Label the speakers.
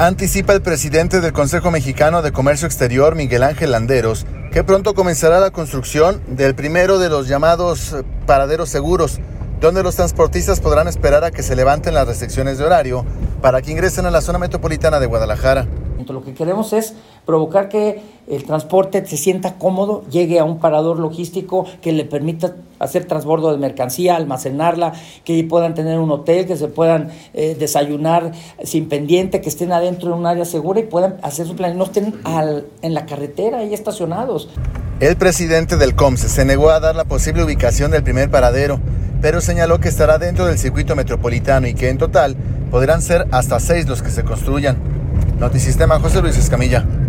Speaker 1: Anticipa el presidente del Consejo Mexicano de Comercio Exterior, Miguel Ángel Landeros, que pronto comenzará la construcción del primero de los llamados paraderos seguros, donde los transportistas podrán esperar a que se levanten las restricciones de horario para que ingresen a la zona metropolitana de Guadalajara.
Speaker 2: Lo que queremos es provocar que el transporte se sienta cómodo, llegue a un parador logístico que le permita hacer transbordo de mercancía, almacenarla, que puedan tener un hotel, que se puedan desayunar sin pendiente, que estén adentro de un área segura y puedan hacer su plan, no estén en la carretera ahí estacionados.
Speaker 1: El presidente del COMCE se negó a dar la posible ubicación del primer paradero, pero señaló que estará dentro del circuito metropolitano y que en total podrán ser hasta 6 los que se construyan. Notisistema, José Luis Escamilla.